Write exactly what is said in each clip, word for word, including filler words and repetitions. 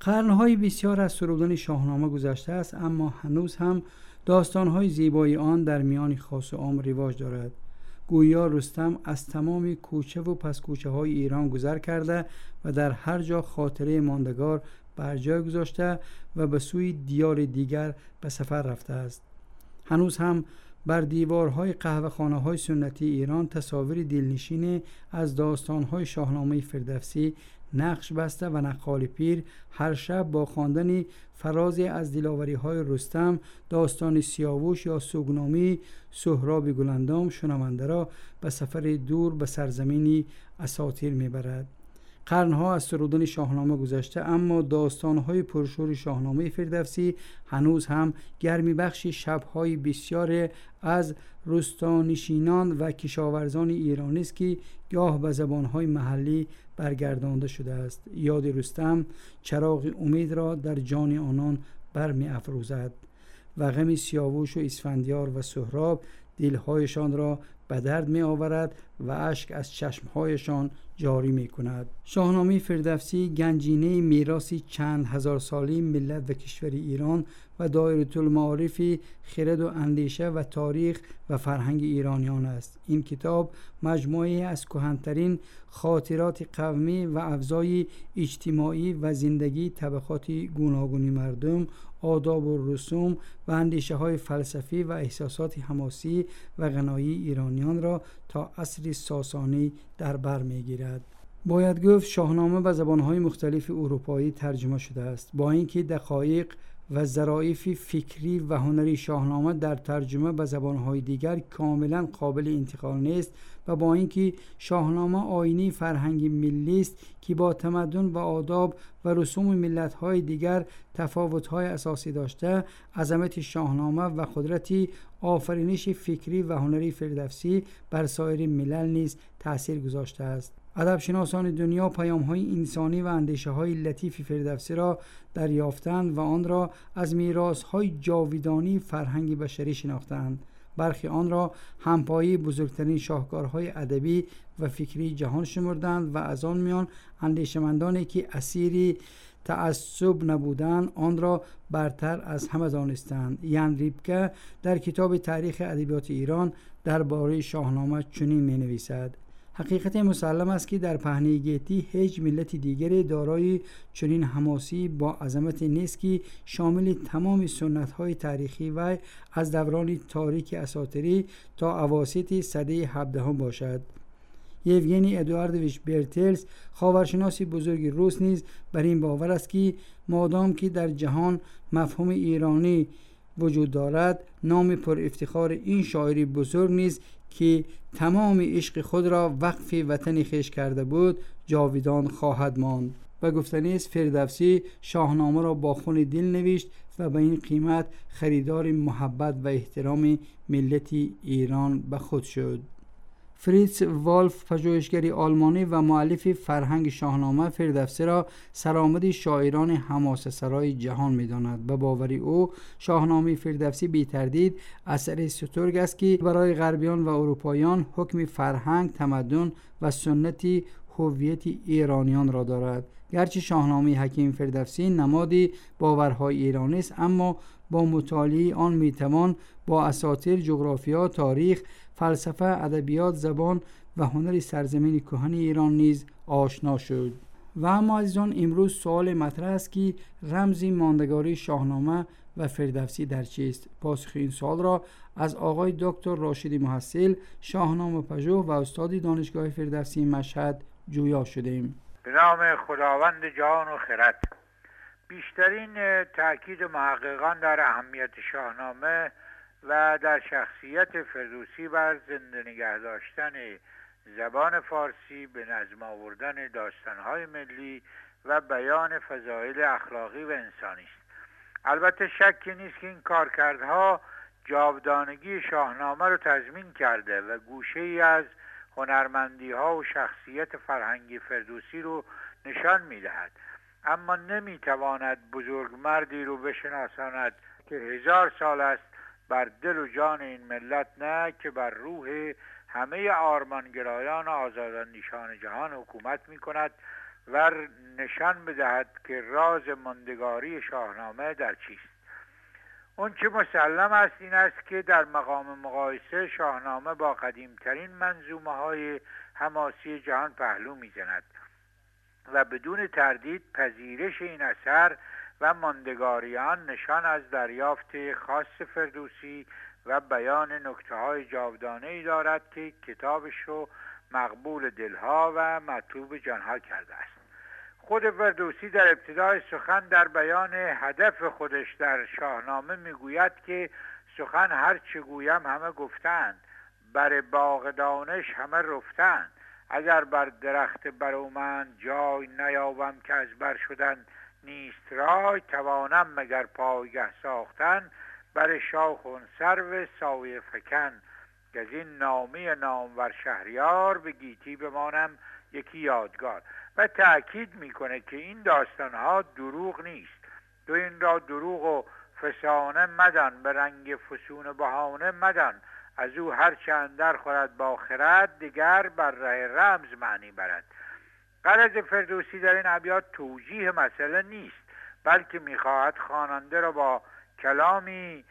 قرن‌های بسیار از سرودن شاهنامه گذشته است، اما هنوز هم داستان‌های زیبای آن در میان خاص و عام رواج دارد. گویا رستم از تمام کوچه و پس کوچه های ایران گذر کرده و در هر جا خاطره ماندگار بر جای گذاشته و به سوی دیار دیگر به سفر رفته است. هنوز هم بر دیوارهای قهوه‌خانه‌های سنتی ایران تصاویر دلنشین از داستان‌های شاهنامه فردوسی نقش بسته و نقال پیر هر شب با خواندن فرازی از دلاوری‌های رستم، داستان سیاوش یا سوگنامی سهراب گلندام شنونده را به سفر دور به سرزمینی اساطیر می‌برد. قرنها از سرودن شاهنامه گذشته، اما داستان‌های پرشور شاهنامه فردوسی هنوز هم گرمی بخش شب‌های بسیار از روستانشینان و کشاورزان ایرانی است که گاه به زبان‌های محلی برگردانده شده است. یاد رستم چراغ امید را در جان آنان برمی افروزد و غم سیاوش و اسفندیار و سهراب دلهایشان را به درد می آورد و اشک از چشمهایشان جاری می کند. شاهنامه فردوسی گنجینه میراثی چند هزار سالی ملت و کشور ایران و دایره المعارف خرد و اندیشه و تاریخ و فرهنگ ایرانیان است. این کتاب مجموعه از کهن‌ترین خاطرات قومی و ابزای اجتماعی و زندگی طبقات گوناگون مردم، آداب و رسوم و اندیشه های فلسفی و احساسات حماسی و غنایی ایرانیان را تا عصر ساسانی در بر می‌گیرد. باید گفت شاهنامه به زبان‌های مختلف اروپایی ترجمه شده است. با اینکه دقایق و ظرافت فکری و هنری شاهنامه در ترجمه به زبان‌های دیگر کاملا قابل انتقال نیست و با اینکه شاهنامه آینه فرهنگ ملی است که با تمدن و آداب و رسوم ملت‌های دیگر تفاوت‌های اساسی داشته، عظمت شاهنامه و قدرت آفرینش فکری و هنری فردوسی بر سایر ملل نیز تأثیر گذاشته است. ادب‌شناسان دنیا پیام‌های انسانی و اندیشه‌های لطیف فردوسی را دریافتند و آن را از میراث‌های جاودانی فرهنگ بشری شناختند. برخی آن را همپایی بزرگترین شاهکارهای ادبی و فکری جهان شمردند و از آن میان اندیشمندانی که اسیر تعصب نبودند آن را برتر از همه دانستند. یان ریبکه در کتاب تاریخ ادبیات ایران درباره شاهنامه چنین می‌نویسد: حقیقت مسلم است که در پهنه گیتی هیچ ملت دیگری دارای چنین حماسی با عظمت نیست که شامل تمام سنت‌های تاریخی و از دوران تاریک اساطیری تا اواسط سده هفدهم باشد. یوگنی ادواردویچ برتلس، خاورشناس بزرگ روس، نیز بر این باور است که مادام که در جهان مفهوم ایرانی وجود دارد، نام پر افتخار این شاعری بزرگ نیز که تمام عشق خود را وقف وطن خویش کرده بود جاویدان خواهد ماند. و گفتنی است فردوسی شاهنامه را با خون دل نوشت و به این قیمت خریدار محبت و احترام ملت ایران به خود شد. فریتز والف، پژوهشگری آلمانی و مؤلف فرهنگ شاهنامه، فردوسی را سرآمد شاعران حماسه‌سرای جهان می‌داند. به باور او شاهنامه فردوسی بی تردید اثر سترگ است که برای غربیان و اروپاییان حکم فرهنگ، تمدن و سنت هویت ایرانیان را دارد. گرچه شاهنامه حکیم فردوسی نمادی باورهای ایرانی است، اما با مطالعه آن میتوان با اساطیر، جغرافیا، تاریخ، فلسفه، ادبیات، زبان و هنر سرزمین کهن ایران نیز آشنا شد. و اما عزیزان، امروز سوال مطرح است که رمز ماندگاری شاهنامه و فردوسی در چیست؟ پاسخ این سوال را از آقای دکتر راشدی محصل، شاهنامه پژوه و استاد دانشگاه فردوسی مشهد جویا شدیم. به نام خداوند جان و خرد. بیشترین تاکید محققان در اهمیت شاهنامه و در شخصیت فردوسی بر زنده نگه داشتن زبان فارسی، به نظم آوردن داستان‌های ملی و بیان فضایل اخلاقی و انسانی است. البته شکی نیست که این کارکردها جاودانگی شاهنامه را تضمین کرده و گوشه‌ای از هنرمندی‌ها و شخصیت فرهنگی فردوسی رو نشان می‌دهد، اما نمی‌تواند بزرگمردی رو بشناساند که هزار سال است بر دل و جان این ملت، نه که بر روح همه آرمانگرایان و آزاداندیشان جهان حکومت می‌کند و نشان بدهد که راز ماندگاری شاهنامه در چیست. اون چه مسلم است این است که در مقام مقایسه شاهنامه با قدیمترین منظومه های حماسی جهان پهلو میزند و بدون تردید پذیرش این اثر و ماندگاری آن نشان از دریافت خاص فردوسی و بیان نکته‌های جاودانه‌ای دارد که کتابش رو مقبول دلها و مطلوب جانها کرده است. خود فردوسی در ابتدای سخن در بیان هدف خودش در شاهنامه میگوید که سخن هر چه گویم همه گفتند، بر باغ دانش همه رفتند، اگر بر درخت برومند جای نیابم که از بر شدن نیست رای، توانم مگر پایگه ساختن بر شاخ سرو سایه فکن، که از این نامه نامور شهریار به گیتی بمانم یکی یادگار. و تأکید میکنه که این داستانها دروغ نیست، تو این را دروغ و فسانه مدان، به رنگ فسون بهانه مدان، از او هر چه اندر خورد با خرد، دیگر بر ره رمز معنی برد. غرض فردوسی در این ابیات توجیه مسئله نیست، بلکه میخواهد خواننده را با کلامی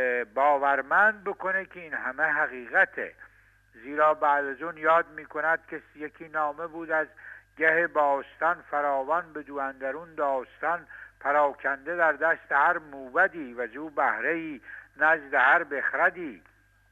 باورمند بکنه که این همه حقیقته، زیرا بعد از اون یاد میکند که یکی نامه بود از گه باستان، فراوان بدو اندرون داستان، پراکنده در دست هر موبدی و زو بهره‌ای نزد هر بخردی.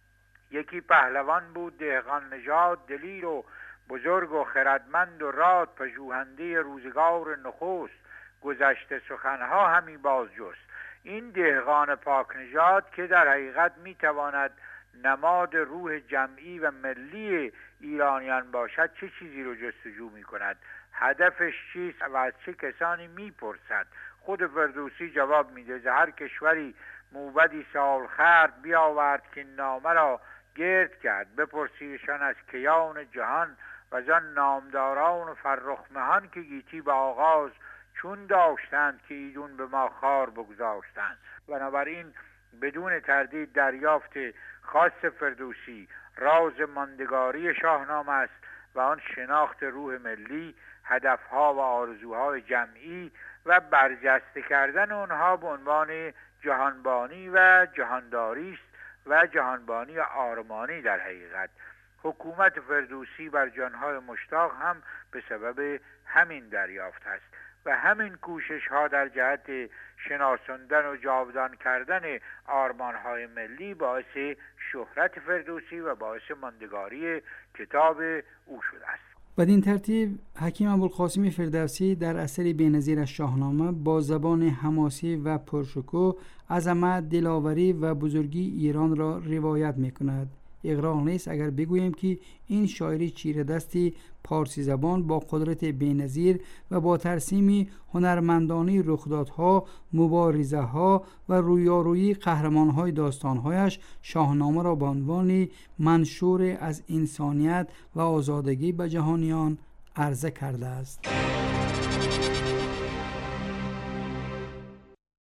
یکی پهلوان بود دهقان نژاد، دلیر و بزرگ و خردمند و راد، پژوهنده روزگار نخست، گذشته سخنها همی باز جست. این دهقان پاک نژاد که در حقیقت میتواند نماد روح جمعی و ملی ایرانیان باشد، چه چیزی رو جستجو می کند؟ هدفش چیست و از چه کسانی می پرسد؟ خود فردوسی جواب میده ز هر کشوری موبدی سال خرد، بیاورد که نامه را گرد کرد، بپرسیدشان از کیان جهان و زن نامداران و فرخ مهان، که گیتی به آغاز چون داشتند که ایدون به ما خار بگذاشتند. بنابراین بدون تردید دریافت خاص فردوسی راز ماندگاری شاهنامه است و آن شناخت روح ملی، هدفها و آرزوهای جمعی و برجسته کردن آنها به عنوان جهانبانی و جهانداری است و جهانبانی آرمانی. در حقیقت حکومت فردوسی بر جانهای مشتاق هم به سبب همین دریافت است و همین کوشش ها در جهت شناساندن و جاودان کردن آرمانهای ملی باعث شهرت فردوسی و باعث ماندگاری کتاب او شده است. بدین ترتیب حکیم ابوالقاسم فردوسی در اثر بی‌نظیر از شاهنامه با زبان حماسی و پرشکوه عظمت، دلاوری و بزرگی ایران را روایت می‌کند. اغراق نیست اگر بگوییم که این شاعری چیره دستی پارسی زبان با قدرت بی‌نظیر و با ترسیم هنرمندانه رخدادها، مبارزه‌ها و رویارویی قهرمان‌های داستان‌هایش شاهنامه را به عنوان منشور از انسانیت و آزادگی به جهانیان عرضه کرده است.